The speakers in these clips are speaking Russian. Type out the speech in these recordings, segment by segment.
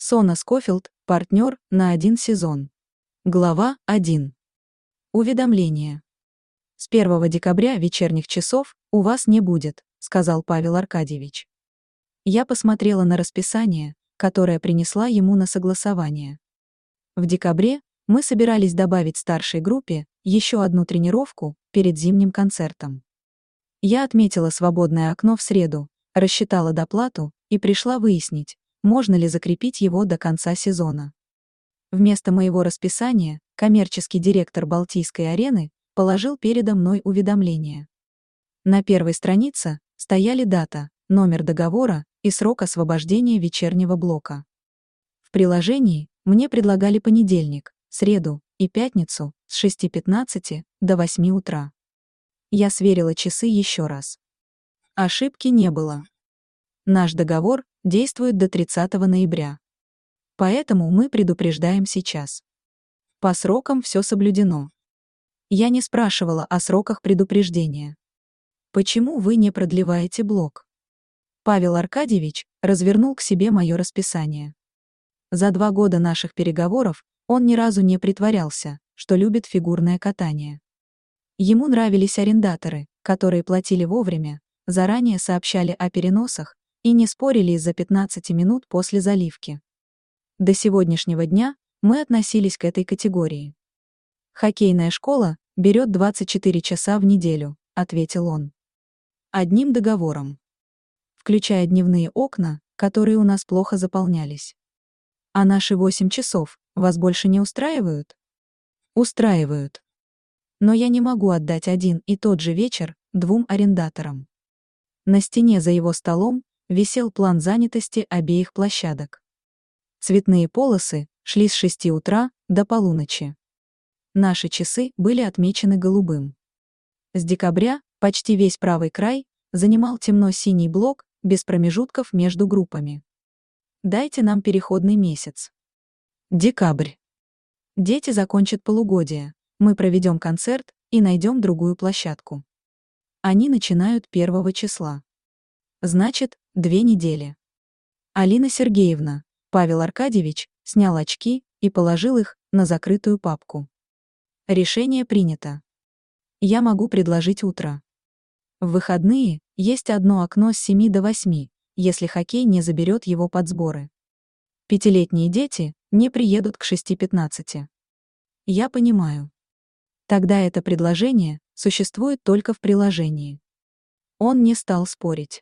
Сона Скофилд, партнер на 1 сезон. Глава 1. Уведомление. С 1 декабря вечерних часов у вас не будет, сказал Павел Аркадьевич. Я посмотрела на расписание, которое принесла ему на согласование. В декабре мы собирались добавить старшей группе еще одну тренировку перед зимним концертом. Я отметила свободное окно в среду, рассчитала доплату и пришла выяснить, можно ли закрепить его до конца сезона. Вместо моего расписания коммерческий директор Балтийской арены положил передо мной уведомление. На первой странице стояли дата, номер договора и срок освобождения вечернего блока. В приложении мне предлагали понедельник, среду и пятницу с 6:15 до 8 утра. Я сверила часы еще раз. Ошибки не было. Наш договор действует до 30 ноября. Поэтому мы предупреждаем сейчас. По срокам все соблюдено. Я не спрашивала о сроках предупреждения. Почему вы не продлеваете блок? Павел Аркадьевич развернул к себе мое расписание. За 2 года наших переговоров он ни разу не притворялся, что любит фигурное катание. Ему нравились арендаторы, которые платили вовремя, заранее сообщали о переносах и не спорили из-за 15 минут после заливки. До сегодняшнего дня мы относились к этой категории. «Хоккейная школа берет 24 часа в неделю», — ответил он. «Одним договором. Включая дневные окна, которые у нас плохо заполнялись. А наши 8 часов вас больше не устраивают?» «Устраивают. Но я не могу отдать один и тот же вечер 2 арендаторам». На стене за его столом висел план занятости обеих площадок. Цветные полосы шли с 6 утра до полуночи. Наши часы были отмечены голубым. С декабря почти весь правый край занимал темно-синий блок без промежутков между группами. Дайте нам переходный месяц. Декабрь. Дети закончат полугодие, мы проведем концерт и найдем другую площадку. Они начинают 1 числа. Значит, 2 недели. Алина Сергеевна, Павел Аркадьевич снял очки и положил их на закрытую папку. Решение принято. Я могу предложить утро. В выходные есть одно окно с 7 до 8, если хоккей не заберет его под сборы. 5-летние дети не приедут к 6:15. Я понимаю. Тогда это предложение существует только в приложении. Он не стал спорить.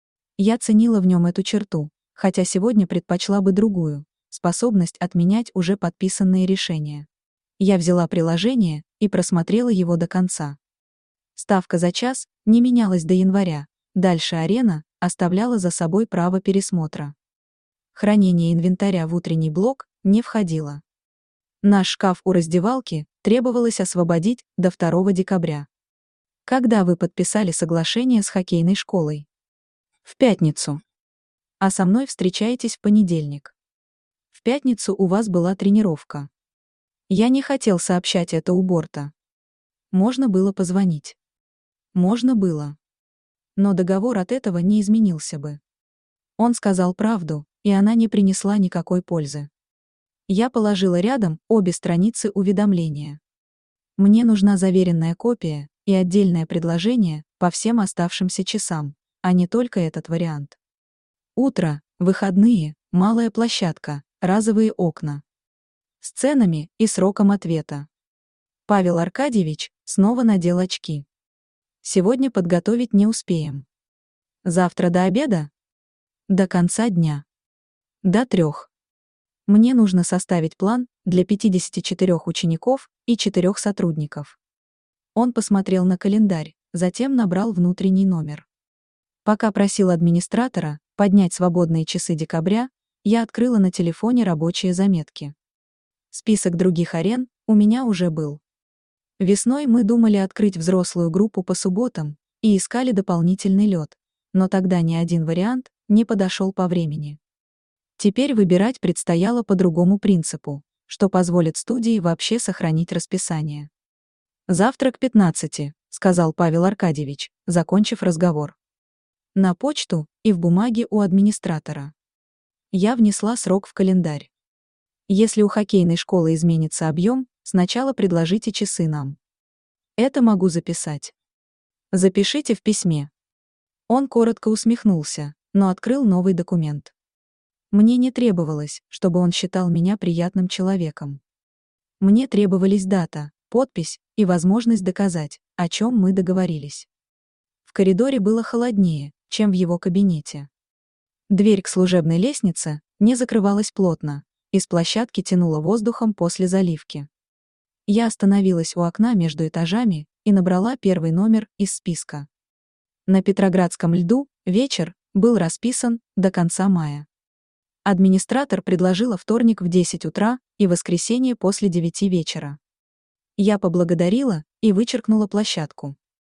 Я ценила в нем эту черту, хотя сегодня предпочла бы другую — способность отменять уже подписанные решения. Я взяла приложение и просмотрела его до конца. Ставка за час не менялась до января, дальше арена оставляла за собой право пересмотра. Хранение инвентаря в утренний блок не входило. Наш шкаф у раздевалки требовалось освободить до 2 декабря. Когда вы подписали соглашение с хоккейной школой? В пятницу. А со мной встречаетесь в понедельник. В пятницу у вас была тренировка. Я не хотел сообщать это у борта. Можно было позвонить. Можно было. Но договор от этого не изменился бы. Он сказал правду, и она не принесла никакой пользы. Я положила рядом обе страницы уведомления. Мне нужна заверенная копия и отдельное предложение по всем оставшимся часам, а не только этот вариант. Утро, выходные, малая площадка, разовые окна. С ценами и сроком ответа. Павел Аркадьевич снова надел очки. Сегодня подготовить не успеем. Завтра до обеда? До конца дня. До 3. Мне нужно составить план для 54 учеников и 4 сотрудников. Он посмотрел на календарь, затем набрал внутренний номер. Пока просил администратора поднять свободные часы декабря, я открыла на телефоне рабочие заметки. Список других арен у меня уже был. Весной мы думали открыть взрослую группу по субботам и искали дополнительный лед, но тогда ни один вариант не подошел по времени. Теперь выбирать предстояло по другому принципу, что позволит студии вообще сохранить расписание. «Завтра к 15», — сказал Павел Аркадьевич, закончив разговор. На почту и в бумаге у администратора. Я внесла срок в календарь. Если у хоккейной школы изменится объем, сначала предложите часы нам. Это могу записать. Запишите в письме. Он коротко усмехнулся, но открыл новый документ. Мне не требовалось, чтобы он считал меня приятным человеком. Мне требовались дата, подпись и возможность доказать, о чем мы договорились. В коридоре было холоднее, чем в его кабинете. Дверь к служебной лестнице не закрывалась плотно, из площадки тянуло воздухом после заливки. Я остановилась у окна между этажами и набрала первый номер из списка. На Петроградском льду вечер был расписан до конца мая. Администратор предложила вторник в 10 утра и воскресенье после 9 вечера. Я поблагодарила и вычеркнула площадку.